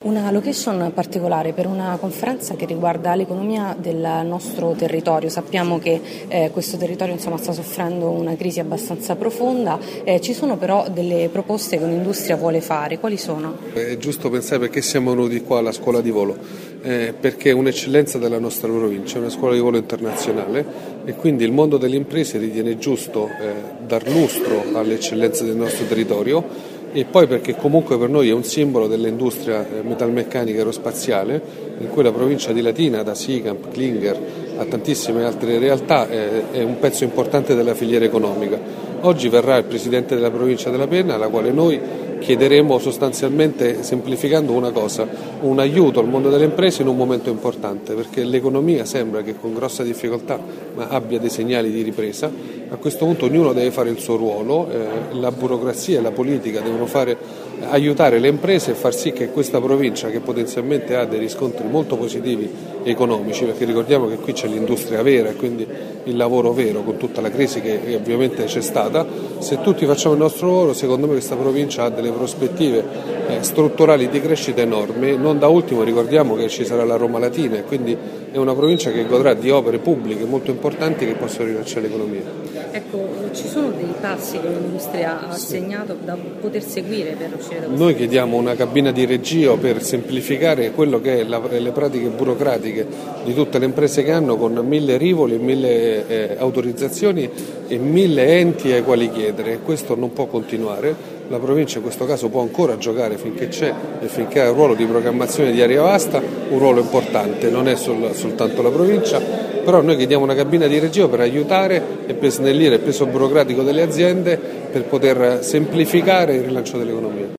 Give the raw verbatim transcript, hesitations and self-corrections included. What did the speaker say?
Una location particolare per una conferenza che riguarda l'economia del nostro territorio. Sappiamo che eh, questo territorio insomma, sta soffrendo una crisi abbastanza profonda, eh, ci sono però delle proposte che un'industria vuole fare. Quali sono? È giusto pensare perché siamo venuti qua alla scuola di volo, eh, perché è un'eccellenza della nostra provincia, è una scuola di volo internazionale e quindi il mondo delle imprese ritiene giusto eh, dar lustro alle eccellenze del nostro territorio. E poi perché comunque per noi è un simbolo dell'industria metalmeccanica aerospaziale, in cui la provincia di Latina, da Sicamp, Klinger a tantissime altre realtà, è un pezzo importante della filiera economica. Oggi verrà il Presidente della provincia della Penna, alla quale noi chiederemo sostanzialmente, semplificando una cosa, un aiuto al mondo delle imprese in un momento importante, perché l'economia sembra che con grossa difficoltà ma abbia dei segnali di ripresa. A questo punto ognuno deve fare il suo ruolo, eh, la burocrazia e la politica devono fare, aiutare le imprese e far sì che questa provincia, che potenzialmente ha dei riscontri molto positivi economici, perché ricordiamo che qui c'è l'industria vera e quindi il lavoro vero con tutta la crisi che ovviamente c'è stata, se tutti facciamo il nostro lavoro secondo me questa provincia ha delle prospettive eh, strutturali di crescita enormi. Non da ultimo ricordiamo che ci sarà la Roma Latina e quindi è una provincia che godrà di opere pubbliche molto importanti che possono rilanciare l'economia. Ecco, ci sono dei passi che l'industria ha segnato da poter seguire per uscire da questo? Noi chiediamo una cabina di regia per semplificare quello che è la, le pratiche burocratiche di tutte le imprese che hanno, con mille rivoli, mille eh, autorizzazioni e mille enti ai quali chiedere, e questo non può continuare. La provincia in questo caso può ancora giocare finché c'è e finché ha il ruolo di programmazione di area vasta, un ruolo importante, non è sol, soltanto la provincia, però noi chiediamo una cabina di regia per aiutare e per snellire il peso burocratico delle aziende per poter semplificare il rilancio dell'economia.